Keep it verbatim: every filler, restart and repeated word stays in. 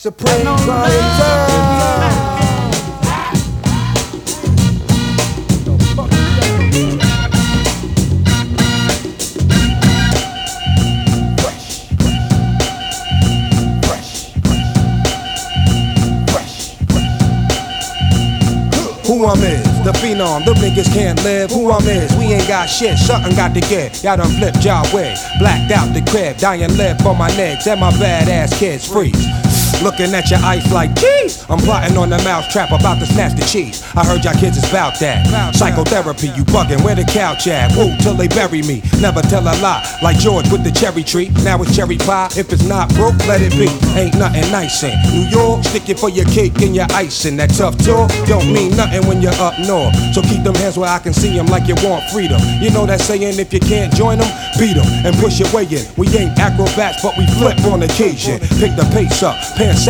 Supreme Clientele. Who I'm is, the phenom, them niggas can't live. Who I'm is, we ain't got shit, something got to give. Y'all done flipped y'all way, blacked out the crib, dying live for my legs and my badass kids freeze. Looking at your ice like, geez, I'm plotting on the mousetrap about to snatch the cheese. I heard y'all kids is bout that. Psychotherapy, you bugging, where the couch at? Woo, till they bury me. Never tell a lie, like George with the cherry tree. Now it's cherry pie, if it's not broke, let it be. Ain't nothing nice in New York, stick it for your cake and your icing. That tough talk don't mean nothing when you're up north. So keep them hands where I can see them like you want freedom. You know that saying, if you can't join them, beat them and push your way in. We ain't acrobats, but we flip on occasion. Pick the pace up, pants